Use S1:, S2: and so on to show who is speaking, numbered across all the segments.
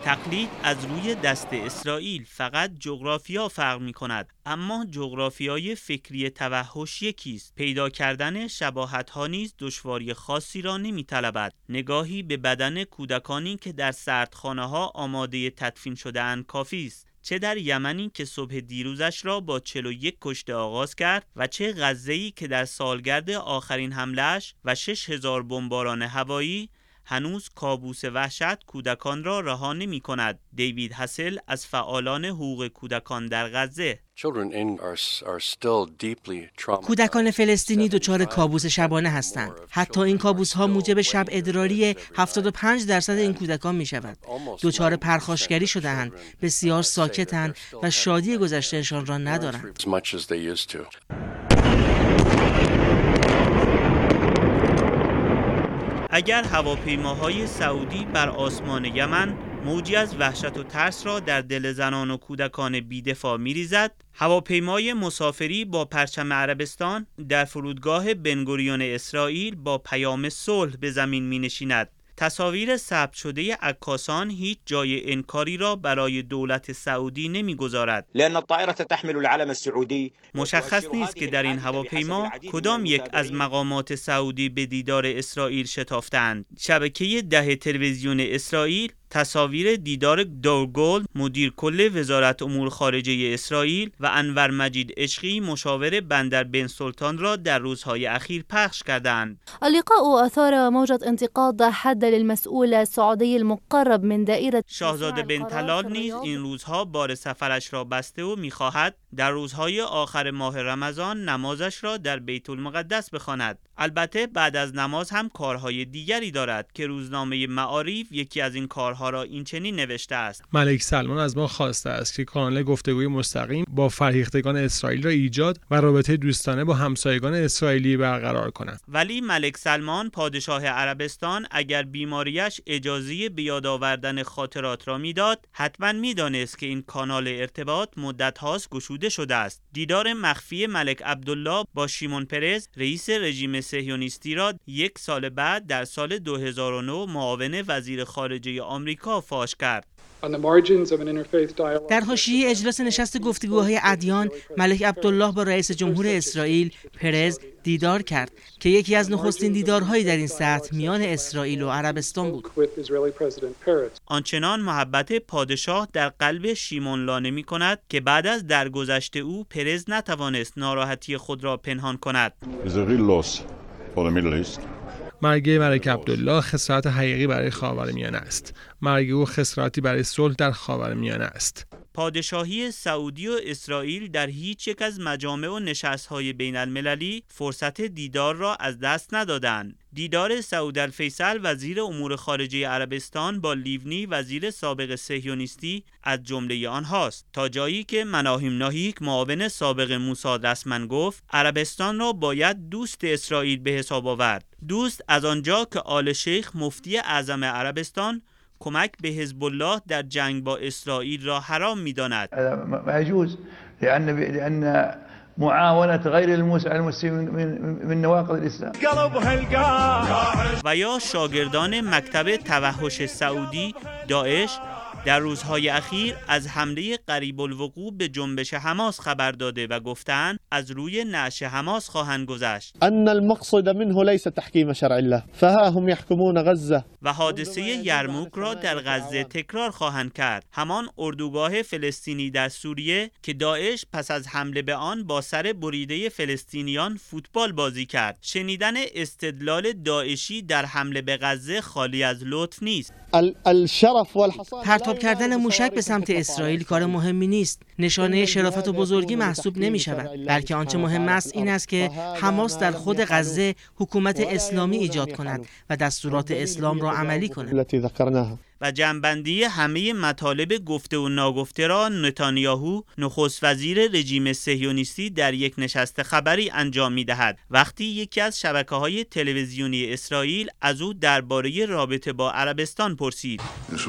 S1: تقلید از روی دست اسرائیل فقط جغرافیا فرق می کند، اما جغرافیای فکری توحش یکیست. پیدا کردن شباهت‌ها نیز دشواری خاصی را نمی‌طلبد. نگاهی به بدن کودکانی که در سردخانه‌ها آماده تدفین شده‌اند کافی است. چه در یمنی که صبح دیروزش را با 41 کشته آغاز کرد و چه غزه‌ای که در سالگرد آخرین حمله‌اش و 6000 بمباران هوایی هنوز کابوس وحشت کودکان را رها نمی‌کند. دیوید هسل از فعالان حقوق کودکان در غزه:
S2: کودکان فلسطینی دچار کابوس شبانه هستند. حتی این کابوس‌ها موجب شب ادراری 75% این کودکان می‌شود. دچار پرخاشگری شده‌اند، بسیار ساکتند و شادی گذشتهشان را ندارند.
S1: اگر هواپیماهای سعودی بر آسمان یمن موجی از وحشت و ترس را در دل زنان و کودکان بی‌دفاع می‌ریزد، هواپیمای مسافری با پرچم عربستان در فرودگاه بنگوریون اسرائیل با پیام صلح به زمین می‌نشیند. تصاویر ثبت شده عکاسان هیچ جای انکاری را برای دولت سعودی نمی‌گذارد. مشخص نیست که در این هواپیما کدام یک از مقامات سعودی به دیدار اسرائیل شتافتند. شبکه 10 تلویزیون اسرائیل تصاویر دیدار دورگل مدیر کل وزارت امور خارجه اسرائیل و انور مجید عشقی مشاور بندر بن سلطان را در روزهای اخیر پخش کردند.
S3: اللقاء أثار موجة انتقاد حاد للمسؤول السعودي المقرب من دائرة
S1: شاهزاده بن طلال نیز این روزها بار سفرش را بسته و می‌خواهد در روزهای آخر ماه رمضان نمازش را در بیت المقدس بخواند. البته بعد از نماز هم کارهای دیگری دارد که روزنامه معارف یکی از این کارها را اینچنین نوشته است:
S4: ملک سلمان از ما خواسته است که کانال گفتگوی مستقیم با فرهیختگان اسرائیل را ایجاد و رابطه دوستانه با همسایگان اسرائیلی برقرار کنند.
S1: ولی ملک سلمان پادشاه عربستان اگر بیماریش اجازه به یاد آوردن خاطرات را میداد، حتما میدانست که این کانال ارتباط مدت هاست گشوده شده است. دیدار مخفی ملک عبدالله با شیمون پرز رئیس رژیم صهیونیستی را یک سال بعد در سال 2009 معاون وزیر خارجه آمریکا فاش کرد.
S2: در حاشیه اجلاس نشست گفتگوهای ادیان، ملک عبدالله با رئیس جمهور اسرائیل پرز دیدار کرد که یکی از نخستین دیدارهایی در این سطح میان اسرائیل و عربستان بود.
S1: آنچنان محبت پادشاه در قلب شیمون لانه می کند که بعد از درگذشت او پرز نتوانست ناراحتی خود را پنهان کند.
S4: مرگ ملک عبدالله خسارت حقیقی برای خاورمیانه است. مرگ او خسارتی برای صلح در خاورمیانه است.
S1: پادشاهی سعودی و اسرائیل در هیچ یک از مجامع و نشست‌های بین المللی فرصت دیدار را از دست ندادند. دیدار سعود الفیصل وزیر امور خارجه عربستان با لیونی وزیر سابق صهیونیستی از جمله آنهاست، تا جایی که مناهیم ناهیک معاون سابق موساد رسما گفت عربستان را باید دوست اسرائیل به حساب آورد. دوست از آنجا که آل شیخ مفتی اعظم عربستان کمک به حزب الله در جنگ با اسرائیل را حرام می‌داند.
S5: يجوز لأن معاونة غير المسلمين من نواقض الإسلام.
S1: و یا شاگردان مکتب توحش سعودی داعش در روزهای اخیر از حمله قریب الوقوع به جنبش حماس خبر داده و گفتند از روی نعش حماس خواهند گذشت.
S6: ان المقصود منه ليس تحكيم شرع الله فها هم يحكمون غزه.
S1: و حادثه یرموک را در غزه تکرار خواهند کرد. همان اردوگاه فلسطینی در سوریه که داعش پس از حمله به آن با سر بریده فلسطینیان فوتبال بازی کرد. شنیدن استدلال داعشی در حمله به غزه خالی از لطف نیست.
S6: الشرف والحصان
S2: پرتاب کردن موشک به سمت اسرائیل کار مهمی نیست. نشانه شرافت و بزرگی محسوب نمی شود. بلکه آنچه مهم است این است که حماس در خود غزه حکومت اسلامی ایجاد کند و دستورات اسلام را عملی کند.
S1: و جمع‌بندی همه مطالب گفته و ناگفته را نتانیاهو نخست وزیر رژیم صهیونیستی در یک نشست خبری انجام می‌دهد وقتی یکی از شبکه‌های تلویزیونی اسرائیل از او درباره رابطه با عربستان پرسید.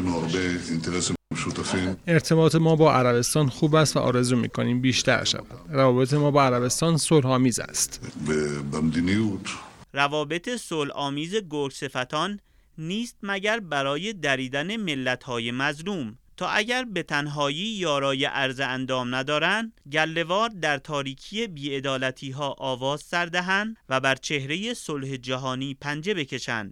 S4: ارتباط ما با عربستان خوب است و آرزو می‌کنیم بیشتر شود. روابط ما با عربستان صلح‌آمیز است.
S1: روابط صلح‌آمیز گرگ‌صفتان نیست مگر برای دریدن ملت‌های مظلوم، تا اگر به تنهایی یارای عرض اندام ندارند، گله‌وار در تاریکی بی‌عدالتی‌ها آواز سر دهند و بر چهره صلح جهانی پنجه بکشند.